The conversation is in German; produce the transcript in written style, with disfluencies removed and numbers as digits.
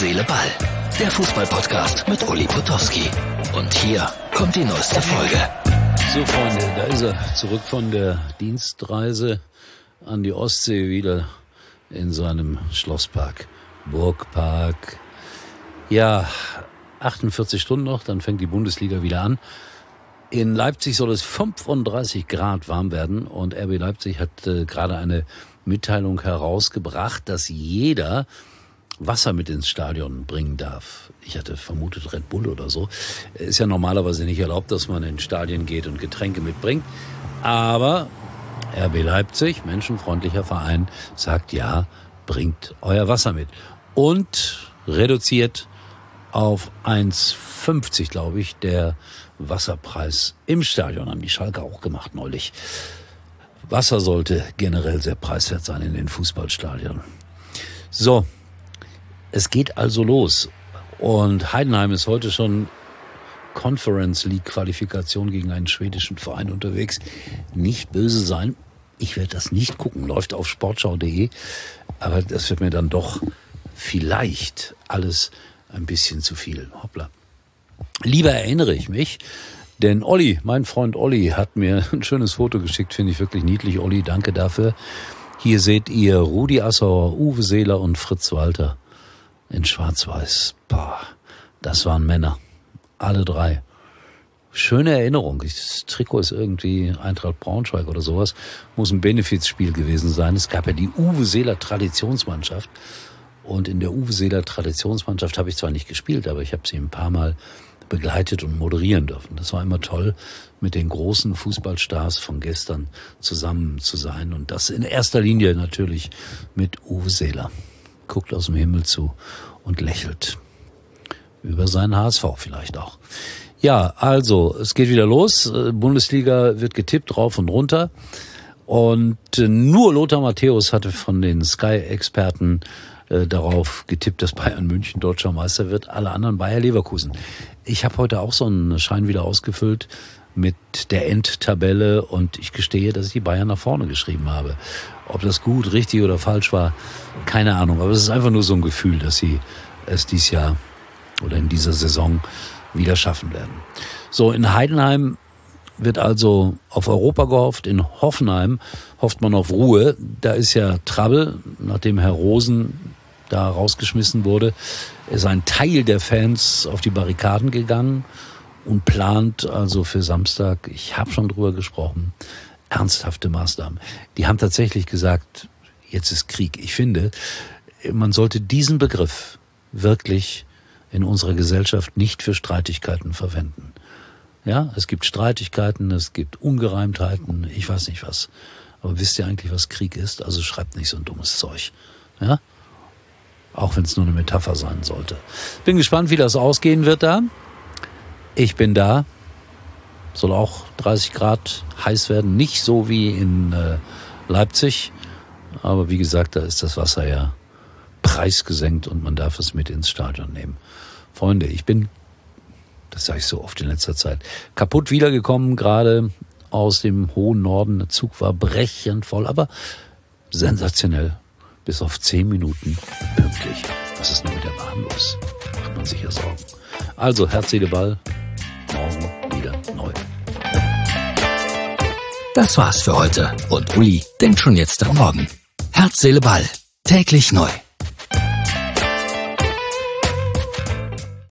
Seele, Ball. Der Fußball-Podcast mit Uli Potowski. Und hier kommt die neueste Folge. So, Freunde, da ist er. Zurück von der Dienstreise an die Ostsee wieder in seinem Schlosspark. Burgpark. Ja, 48 Stunden noch, dann fängt die Bundesliga wieder an. In Leipzig soll es 35 Grad warm werden und RB Leipzig hat gerade eine Mitteilung herausgebracht, dass jeder Wasser mit ins Stadion bringen darf. Ich hatte vermutet Red Bull oder so. Ist ja normalerweise nicht erlaubt, dass man in Stadien geht und Getränke mitbringt. Aber RB Leipzig, menschenfreundlicher Verein, sagt ja, bringt euer Wasser mit. Und reduziert auf 1,50, glaube ich, der Wasserpreis im Stadion. Haben die Schalke auch gemacht neulich. Wasser sollte generell sehr preiswert sein in den Fußballstadien. So, es geht also los. Und Heidenheim ist heute schon Conference League Qualifikation gegen einen schwedischen Verein unterwegs. Nicht böse sein, ich werde das nicht gucken. Läuft auf sportschau.de. Aber das wird mir dann doch vielleicht alles ein bisschen zu viel. Hoppla. Lieber erinnere ich mich, denn Olli, mein Freund Olli, hat mir ein schönes Foto geschickt, finde ich wirklich niedlich. Olli, danke dafür. Hier seht ihr Rudi Assauer, Uwe Seeler und Fritz Walter in Schwarz-Weiß. Boah, das waren Männer. Alle drei. Schöne Erinnerung. Das Trikot ist irgendwie Eintracht Braunschweig oder sowas. Muss ein Benefizspiel gewesen sein. Es gab ja die Uwe Seeler Traditionsmannschaft. Und in der Uwe Seeler Traditionsmannschaft habe ich zwar nicht gespielt, aber ich habe sie ein paar Mal begleitet und moderieren dürfen. Das war immer toll, mit den großen Fußballstars von gestern zusammen zu sein. Und das in erster Linie natürlich mit Uwe Seeler. Guckt aus dem Himmel zu und lächelt. Über seinen HSV vielleicht auch. Ja, also, es geht wieder los. Bundesliga wird getippt, rauf und runter. Und nur Lothar Matthäus hatte von den Sky-Experten darauf getippt, dass Bayern München deutscher Meister wird. Alle anderen Bayer Leverkusen. Ich habe heute auch so einen Schein wieder ausgefüllt mit der Endtabelle und ich gestehe, dass ich die Bayern nach vorne geschrieben habe. Ob das gut, richtig oder falsch war, keine Ahnung. Aber es ist einfach nur so ein Gefühl, dass sie es dieses Jahr oder in dieser Saison wieder schaffen werden. So, in Heidenheim wird also auf Europa gehofft. In Hoffenheim hofft man auf Ruhe. Da ist ja Trouble, nachdem Herr Rosen da rausgeschmissen wurde, ist ein Teil der Fans auf die Barrikaden gegangen und plant also für Samstag, ich habe schon drüber gesprochen, ernsthafte Maßnahmen. Die haben tatsächlich gesagt, jetzt ist Krieg. Ich finde, man sollte diesen Begriff wirklich in unserer Gesellschaft nicht für Streitigkeiten verwenden. Ja, es gibt Streitigkeiten, es gibt Ungereimtheiten, ich weiß nicht was. Aber wisst ihr eigentlich, was Krieg ist? Also schreibt nicht so ein dummes Zeug. Ja? Auch wenn es nur eine Metapher sein sollte. Bin gespannt, wie das ausgehen wird da. Ich bin da. Soll auch 30 Grad heiß werden. Nicht so wie in Leipzig. Aber wie gesagt, da ist das Wasser ja preisgesenkt und man darf es mit ins Stadion nehmen. Freunde, ich bin, das sage ich so oft in letzter Zeit, kaputt wiedergekommen, gerade aus dem hohen Norden. Der Zug war brechend voll, aber sensationell. Bis auf 10 Minuten pünktlich. Was ist denn mit der Bahn los? Macht man sich ja Sorgen. Also, Herz, Seele, Ball. Morgen wieder neu. Das war's für heute. Und Uli denkt schon jetzt am Morgen. Herz, Seele, Ball. Täglich neu.